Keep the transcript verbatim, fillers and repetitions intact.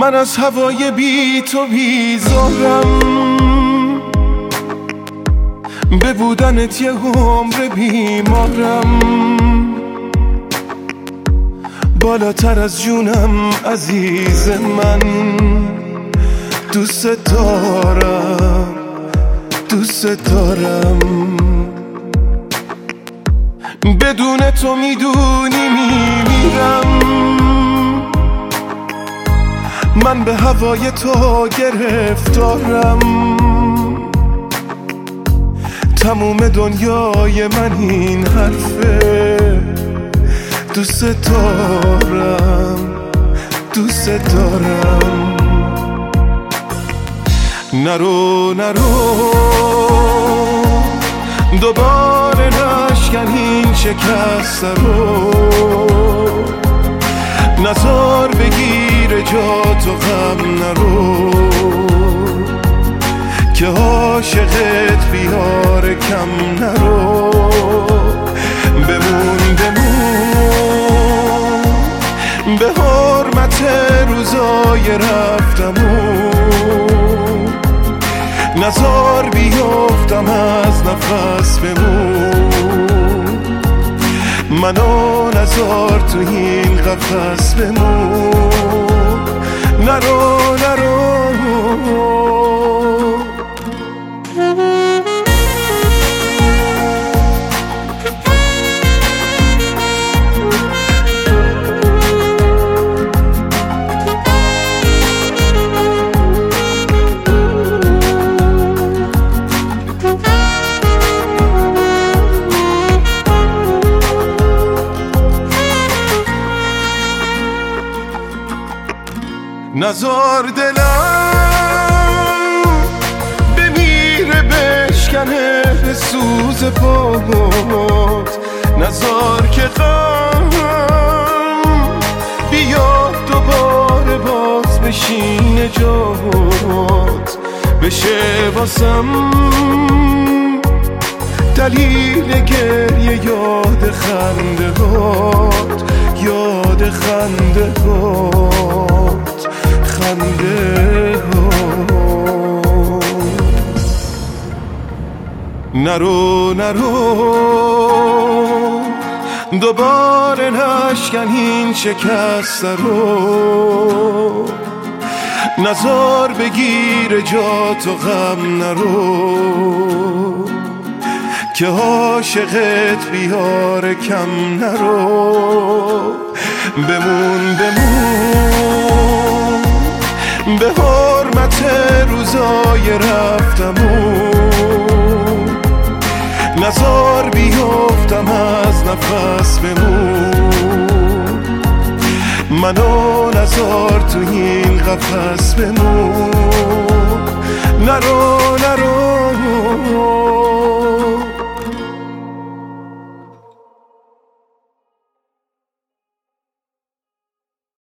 من از هوای بی تو بیزارم، به بودنت یه عمر بیمارم، بالاتر از جونم عزیز من، دوست دارم دوست دارم. بدون تو میدونی میمیرم، من به هوای تو گرفتارم، تموم دنیای من این حرفه، دوست دارم دوست دارم. نرو نرو دوباره نشکن این شکست رو، نزار بگیر جا تو غم نرو، که عاشقت بیار کم نرو. بمون بمون به حرمت روزای رفتمون، نزار بیفتم از نفس بمون، منو نزار تو این قفس بمون. نرو نرو نزار دلم بمیره بشکنه به سوز پات، نزار که غم بیاد دوباره باز بشینه جات، بشه واسم دلیل گریه یاد خنده هات، یاد خنده هات خنده ها. نرو نرو دوباره نشکن این شکست رو، نزار بگیر جا تو غم نرو، که عاشقت بیار کم نرو. بمون بمون به حرمت روزای رفتمون، نزار بیفتم از نفس بمون، منو نزار تو این قفس بمون. نرو نرو